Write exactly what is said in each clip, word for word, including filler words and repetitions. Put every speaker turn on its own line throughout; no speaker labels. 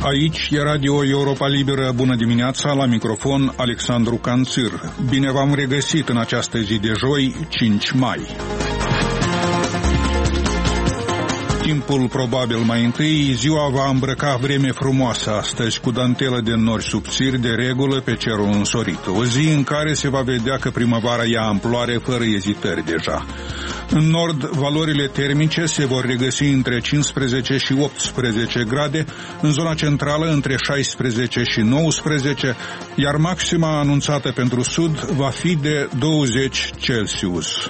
Aici e Radio Europa Liberă. Bună dimineața, la microfon Alexandru Canțir. Bine v-am regăsit în această zi de joi, cinci mai. Timpul probabil mai întâi, ziua va îmbrăca vreme frumoasă astăzi, cu dantelă de nori subțiri de regulă pe cerul însorit. O zi în care se va vedea că primăvara ia amploare fără ezitări deja. În nord, valorile termice se vor regăsi între cincisprezece și optsprezece grade, în zona centrală între șaisprezece și nouăsprezece, iar maxima anunțată pentru sud va fi de douăzeci Celsius.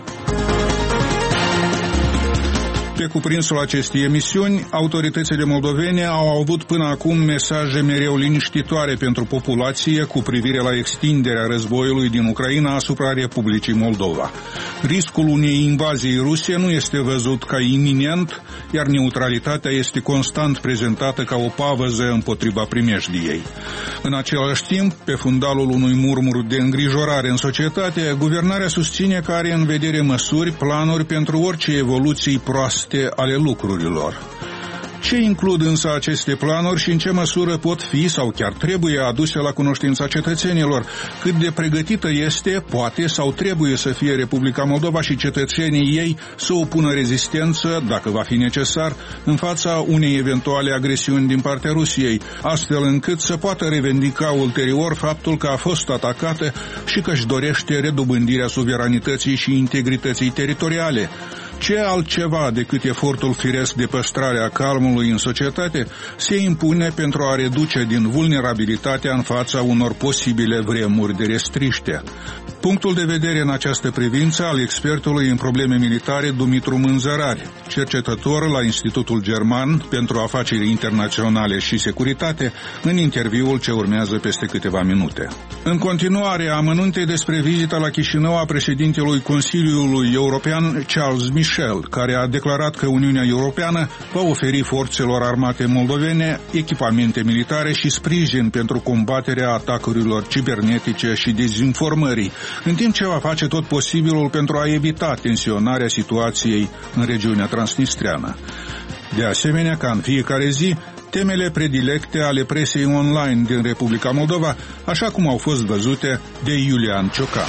Pe cuprinsul acestei emisiuni, autoritățile moldovene au avut până acum mesaje mereu liniștitoare pentru populație cu privire la extinderea războiului din Ucraina asupra Republicii Moldova. Riscul unei invazii ruse nu este văzut ca iminent, iar neutralitatea este constant prezentată ca o pavăză împotriva primejdiei. În același timp, pe fundalul unui murmur de îngrijorare în societate, guvernarea susține că are în vedere măsuri, planuri pentru orice evoluții proaste ale lucrurilor. Ce includ însă aceste planuri și în ce măsură pot fi sau chiar trebuie aduse la cunoștința cetățenilor? Cât de pregătită este, poate sau trebuie să fie Republica Moldova și cetățenii ei să opună rezistență, dacă va fi necesar, în fața unei eventuale agresiuni din partea Rusiei, astfel încât să poată revendica ulterior faptul că a fost atacată și că își dorește redobândirea suveranității și integrității teritoriale. Ce altceva decât efortul firesc de păstrare a calmului în societate se impune pentru a reduce din vulnerabilitatea în fața unor posibile vremuri de restriște? Punctul de vedere în această privință al expertului în probleme militare Dumitru Mânzărari, cercetător la Institutul German pentru Afaceri Internaționale și Securitate, în interviul ce urmează peste câteva minute. În continuare, amănunte despre vizita la Chișinău a președintelui Consiliului European Charles Michel, care a declarat că Uniunea Europeană va oferi forțelor armate moldovene echipamente militare și sprijin pentru combaterea atacurilor cibernetice și dezinformării, în timp ce va face tot posibilul pentru a evita tensionarea situației în regiunea transnistreană. De asemenea, ca în fiecare zi, temele predilecte ale presei online din Republica Moldova, așa cum au fost văzute de Iulian Ciocan.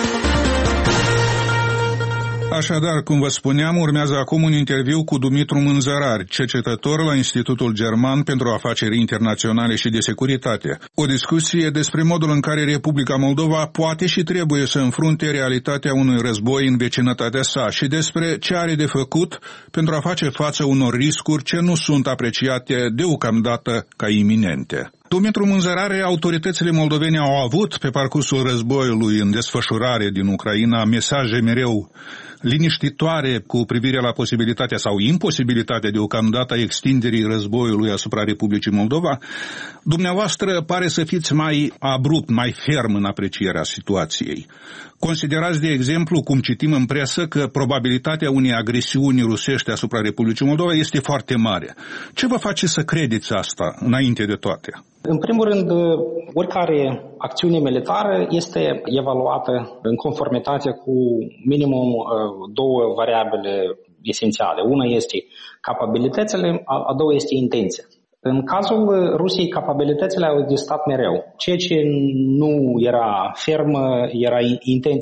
Așadar, cum vă spuneam, urmează acum un interviu cu Dumitru Mânzărari, cercetător la Institutul German pentru Afaceri Internaționale și de Securitate. O discuție despre modul în care Republica Moldova poate și trebuie să înfrunte realitatea unui război în vecinătatea sa și despre ce are de făcut pentru a face față unor riscuri ce nu sunt apreciate deocamdată ca iminente. Dumitru Mânzărari, autoritățile moldovene au avut pe parcursul războiului în desfășurare din Ucraina mesaje mereu liniștitoare cu privire la posibilitatea sau imposibilitatea deocamdată a extinderii războiului asupra Republicii Moldova. Dumneavoastră pare să fiți mai abrupt, mai ferm în aprecierea situației. Considerați, de exemplu, cum citim în presă, că probabilitatea unei agresiuni rusești asupra Republicii Moldova este foarte mare. Ce vă face să credeți asta, înainte de toate?
În primul rând, oricare acțiune militară este evaluată în conformitate cu minimum două variabile esențiale. Una este capabilitățile, a doua este intenția. În cazul Rusiei, capabilitățile au existat mereu. Ceea ce nu era fermă era intenția